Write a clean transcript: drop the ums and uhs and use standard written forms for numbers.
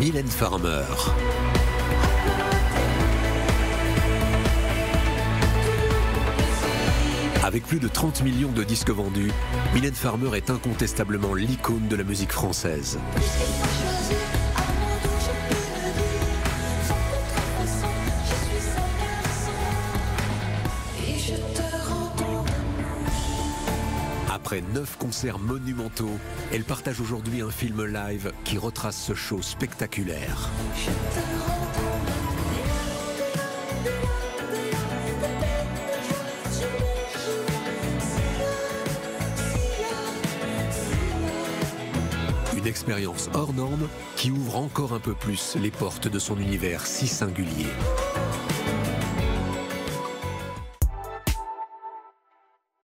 Mylène Farmer. Avec plus de 30 millions de disques vendus, Mylène Farmer est incontestablement l'icône de la musique française. Après 9 concerts monumentaux, elle partage aujourd'hui un film live qui retrace ce show spectaculaire. Une expérience hors norme qui ouvre encore un peu plus les portes de son univers si singulier.